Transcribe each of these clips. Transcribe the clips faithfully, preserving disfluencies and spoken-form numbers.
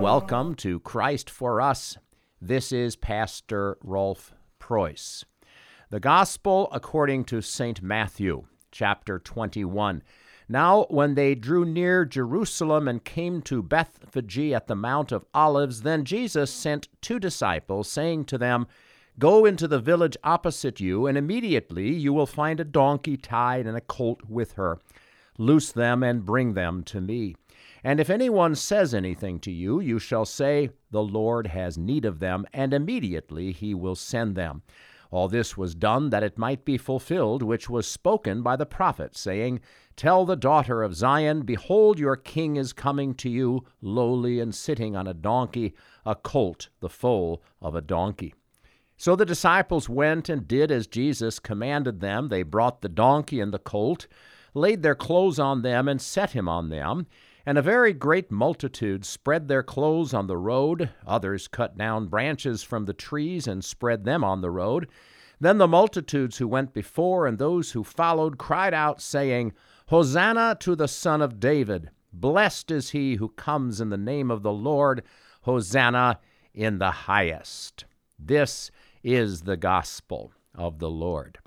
welcome to Christ for Us. This is Pastor Rolf Preuss. The Gospel according to Saint Matthew, chapter twenty-one. Now when they drew near Jerusalem and came to Bethphage at the Mount of Olives, then Jesus sent two disciples, saying to them, Go into the village opposite you, and immediately you will find a donkey tied and a colt with her. Loose them and bring them to me. And if anyone says anything to you, you shall say, The Lord has need of them, and immediately he will send them. All this was done that it might be fulfilled, which was spoken by the prophet, saying, Tell the daughter of Zion, Behold, your king is coming to you, lowly and sitting on a donkey, a colt, the foal of a donkey. So the disciples went and did as Jesus commanded them. They brought the donkey and the colt, laid their clothes on them, and set him on them. And a very great multitude spread their clothes on the road. Others cut down branches from the trees and spread them on the road. Then the multitudes who went before and those who followed cried out, saying, Hosanna to the Son of David! Blessed is he who comes in the name of the Lord! Hosanna in the highest! This is the gospel of the Lord.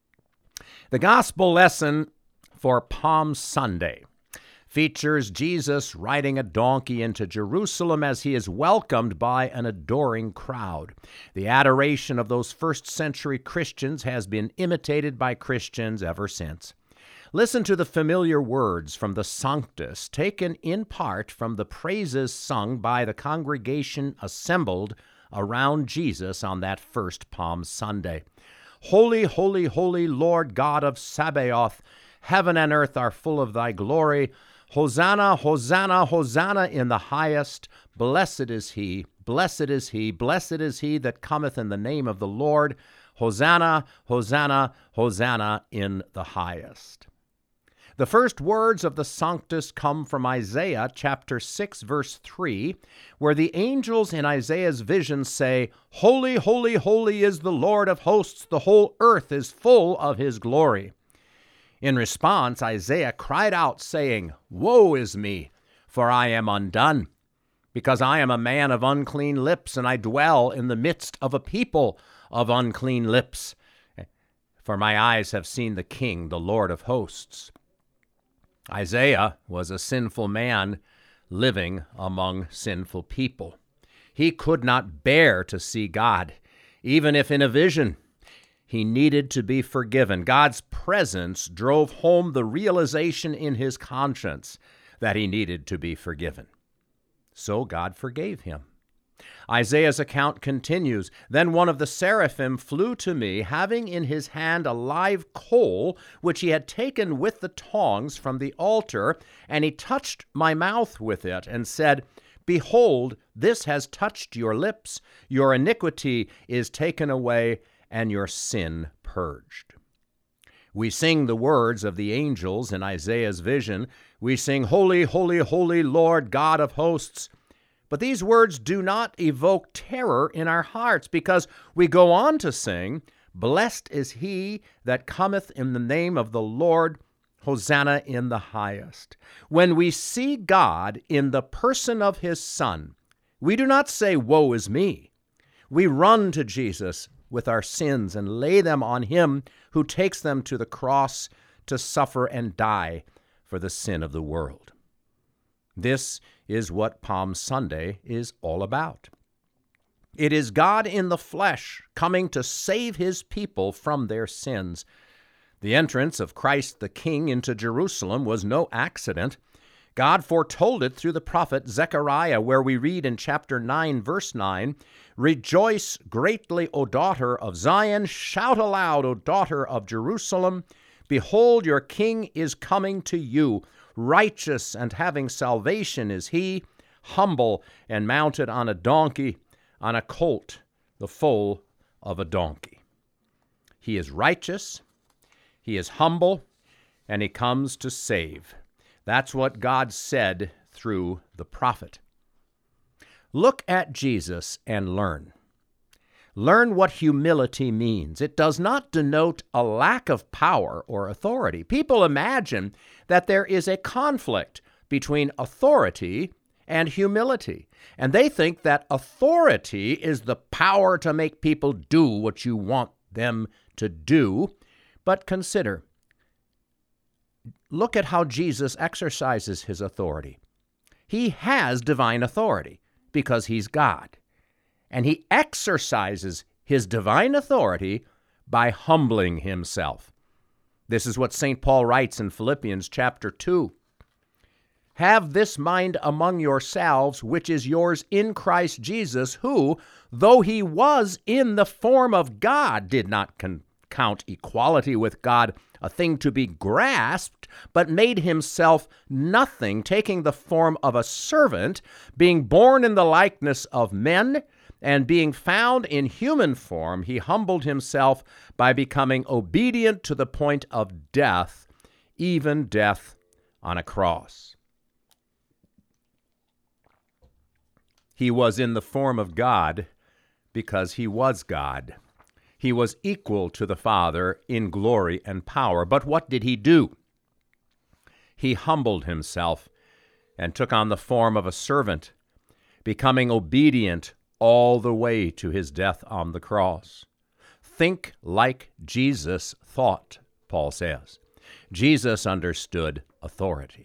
The gospel lesson for Palm Sunday features Jesus riding a donkey into Jerusalem as he is welcomed by an adoring crowd. The adoration of those first century Christians has been imitated by Christians ever since. Listen to the familiar words from the Sanctus, taken in part from the praises sung by the congregation assembled around Jesus on that first Palm Sunday. Holy, holy, holy Lord God of Sabaoth, heaven and earth are full of thy glory. Hosanna, Hosanna, Hosanna in the highest. Blessed is he, blessed is he, blessed is he that cometh in the name of the Lord. Hosanna, Hosanna, Hosanna in the highest. The first words of the Sanctus come from Isaiah chapter six, verse three, where the angels in Isaiah's vision say, Holy, holy, holy is the Lord of hosts. The whole earth is full of his glory. In response, Isaiah cried out, saying, Woe is me, for I am undone, because I am a man of unclean lips, and I dwell in the midst of a people of unclean lips. For my eyes have seen the King, the Lord of hosts. Isaiah was a sinful man living among sinful people. He could not bear to see God, even if in a vision. He needed to be forgiven. God's presence drove home the realization in his conscience that he needed to be forgiven. So God forgave him. Isaiah's account continues, Then one of the seraphim flew to me, having in his hand a live coal, which he had taken with the tongs from the altar, and he touched my mouth with it, and said, Behold, this has touched your lips. Your iniquity is taken away, and your sin purged. We sing the words of the angels in Isaiah's vision. We sing, Holy, holy, holy Lord God of hosts. But these words do not evoke terror in our hearts, because we go on to sing, Blessed is he that cometh in the name of the Lord, Hosanna in the highest. When we see God in the person of his Son, we do not say, Woe is me. We run to Jesus with our sins and lay them on him who takes them to the cross to suffer and die for the sin of the world. This is what Palm Sunday is all about. It is God in the flesh coming to save his people from their sins. The entrance of Christ the King into Jerusalem was no accident. God foretold it through the prophet Zechariah, where we read in chapter nine, verse nine, Rejoice greatly, O daughter of Zion. Shout aloud, O daughter of Jerusalem. Behold, your king is coming to you. Righteous and having salvation is he, humble and mounted on a donkey, on a colt, the foal of a donkey. He is righteous, he is humble, and he comes to save. That's what God said through the prophet. Look at Jesus and learn. Learn what humility means. It does not denote a lack of power or authority. People imagine that there is a conflict between authority and humility. And they think that authority is the power to make people do what you want them to do. But consider, look at how Jesus exercises his authority. He has divine authority because he's God. And he exercises his divine authority by humbling himself. This is what Saint Paul writes in Philippians chapter two. Have this mind among yourselves, which is yours in Christ Jesus, who, though he was in the form of God, did not con- count equality with God a thing to be grasped, but made himself nothing, taking the form of a servant, being born in the likeness of men, and being found in human form, he humbled himself by becoming obedient to the point of death, even death on a cross. He was in the form of God because he was God. He was equal to the Father in glory and power. But what did he do? He humbled himself and took on the form of a servant, becoming obedient all the way to his death on the cross. Think like Jesus thought, Paul says. Jesus understood authority.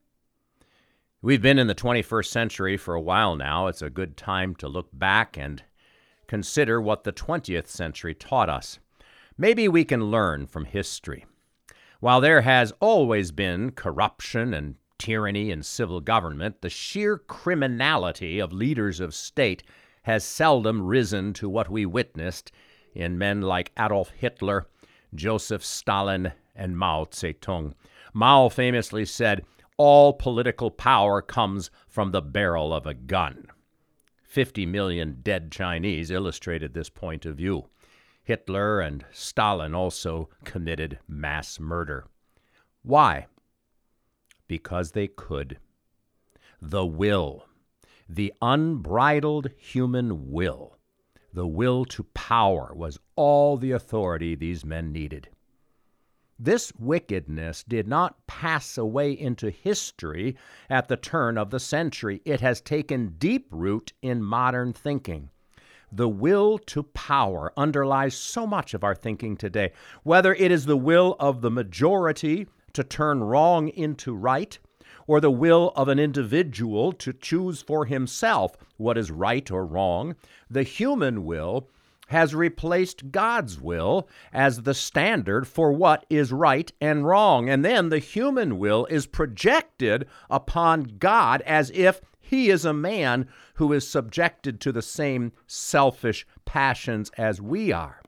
We've been in the twenty-first century for a while now. It's a good time to look back and consider what the twentieth century taught us. Maybe we can learn from history. While there has always been corruption and tyranny in civil government, the sheer criminality of leaders of state has seldom risen to what we witnessed in men like Adolf Hitler, Joseph Stalin, and Mao Zedong. Mao famously said, "All political power comes from the barrel of a gun." Fifty million dead Chinese illustrated this point of view. Hitler and Stalin also committed mass murder. Why? Because they could. The will, the unbridled human will, the will to power was all the authority these men needed. This wickedness did not pass away into history at the turn of the century. It has taken deep root in modern thinking. The will to power underlies so much of our thinking today, whether it is the will of the majority to turn wrong into right, or the will of an individual to choose for himself what is right or wrong. The human will has replaced God's will as the standard for what is right and wrong. And then the human will is projected upon God as if he is a man who is subjected to the same selfish passions as we are.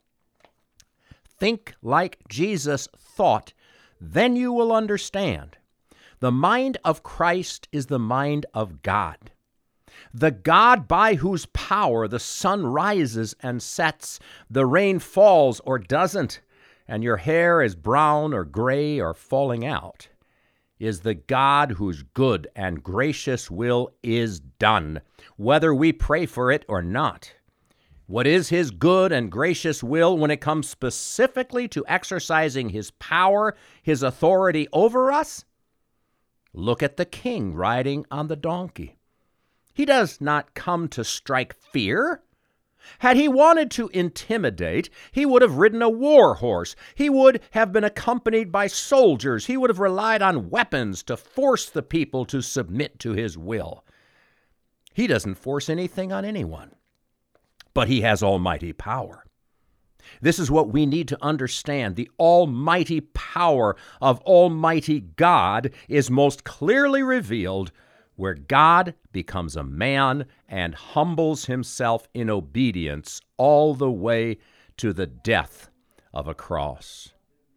Think like Jesus thought, then you will understand. The mind of Christ is the mind of God. The God by whose power the sun rises and sets, the rain falls or doesn't, and your hair is brown or gray or falling out, is the God whose good and gracious will is done, whether we pray for it or not. What is his good and gracious will when it comes specifically to exercising his power, his authority over us? Look at the king riding on the donkey. He does not come to strike fear. Had he wanted to intimidate, he would have ridden a war horse. He would have been accompanied by soldiers. He would have relied on weapons to force the people to submit to his will. He doesn't force anything on anyone, but he has almighty power. This is what we need to understand. The almighty power of Almighty God is most clearly revealed where God becomes a man and humbles himself in obedience all the way to the death of a cross.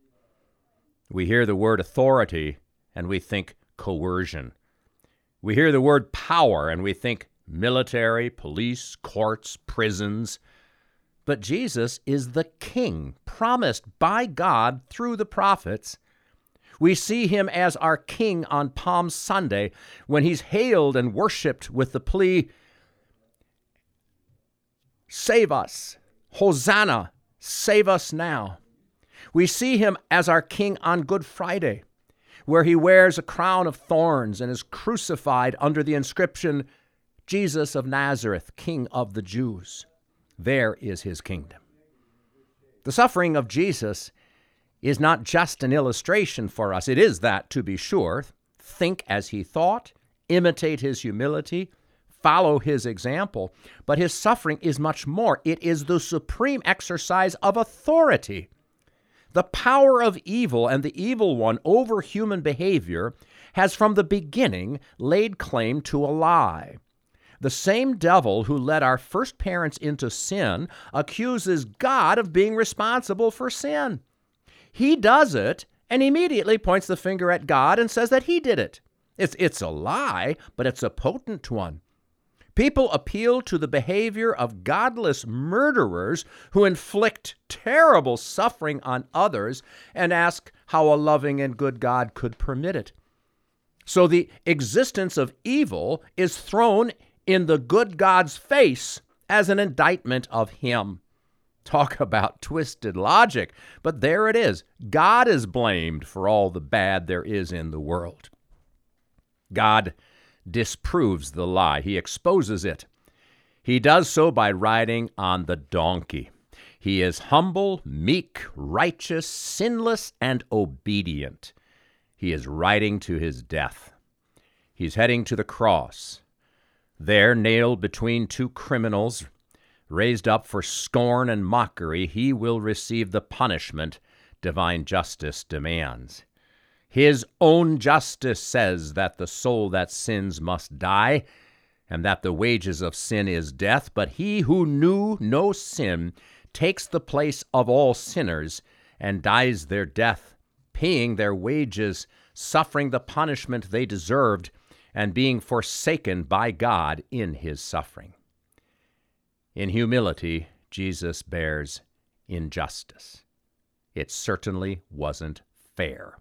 We hear the word authority and we think coercion. We hear the word power and we think military, police, courts, prisons. But Jesus is the King promised by God through the prophets. We see him as our King on Palm Sunday when he's hailed and worshiped with the plea, "Save us, Hosanna, save us now." We see him as our King on Good Friday where he wears a crown of thorns and is crucified under the inscription, Jesus of Nazareth, King of the Jews. There is his kingdom. The suffering of Jesus is not just an illustration for us. It is that, to be sure. Think as he thought, imitate his humility, follow his example. But his suffering is much more. It is the supreme exercise of authority. The power of evil and the evil one over human behavior has from the beginning laid claim to a lie. The same devil who led our first parents into sin accuses God of being responsible for sin. He does it and immediately points the finger at God and says that he did it. It's, it's a lie, but it's a potent one. People appeal to the behavior of godless murderers who inflict terrible suffering on others and ask how a loving and good God could permit it. So the existence of evil is thrown in the good God's face as an indictment of him. Talk about twisted logic, but there it is. God is blamed for all the bad there is in the world. God disproves the lie. He exposes it. He does so by riding on the donkey. He is humble, meek, righteous, sinless, and obedient. He is riding to his death. He's heading to the cross. There, nailed between two criminals, raised up for scorn and mockery, he will receive the punishment divine justice demands. His own justice says that the soul that sins must die, and that the wages of sin is death, but he who knew no sin takes the place of all sinners and dies their death, paying their wages, suffering the punishment they deserved, and being forsaken by God in his suffering. In humility, Jesus bears injustice. It certainly wasn't fair.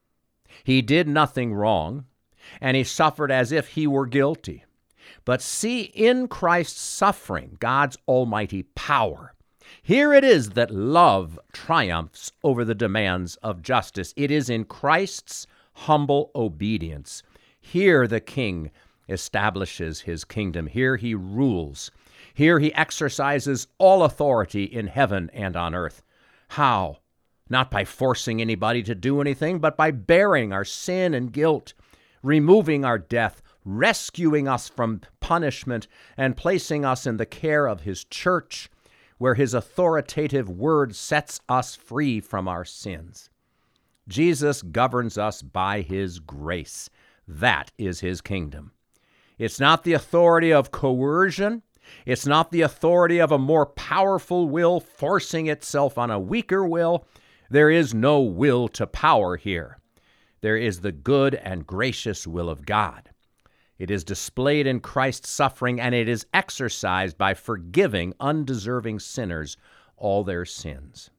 He did nothing wrong, and he suffered as if he were guilty. But see in Christ's suffering God's almighty power. Here it is that love triumphs over the demands of justice. It is in Christ's humble obedience. Here the King establishes his kingdom. Here he rules. Here he exercises all authority in heaven and on earth. How? Not by forcing anybody to do anything, but by bearing our sin and guilt, removing our death, rescuing us from punishment, and placing us in the care of his church, where his authoritative word sets us free from our sins. Jesus governs us by his grace. That is his kingdom. It's not the authority of coercion. It's not the authority of a more powerful will forcing itself on a weaker will. There is no will to power here. There is the good and gracious will of God. It is displayed in Christ's suffering, and it is exercised by forgiving undeserving sinners all their sins.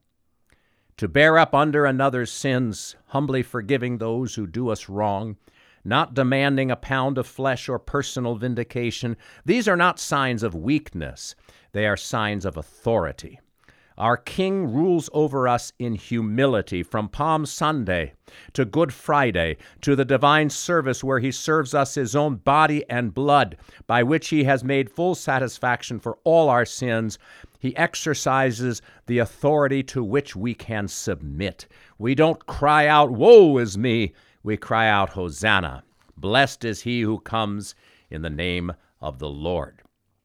To bear up under another's sins, humbly forgiving those who do us wrong, not demanding a pound of flesh or personal vindication, these are not signs of weakness. They are signs of authority. Our King rules over us in humility from Palm Sunday to Good Friday to the divine service where he serves us his own body and blood, by which he has made full satisfaction for all our sins. He exercises the authority to which we can submit. We don't cry out, "Woe is me!" We cry out, "Hosanna! Blessed is he who comes in the name of the Lord."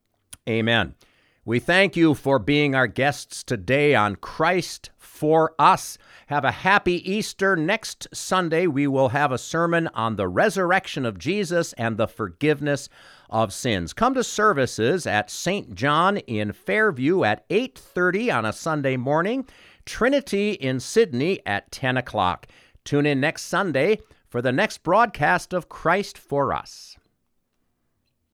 Amen. We thank you for being our guests today on Christ for Us. Have a happy Easter. Next Sunday, we will have a sermon on the resurrection of Jesus and the forgiveness of sins. Come to services at Saint John in Fairview at eight thirty on a Sunday morning, Trinity in Sydney at ten o'clock. Tune in next Sunday for the next broadcast of Christ for Us.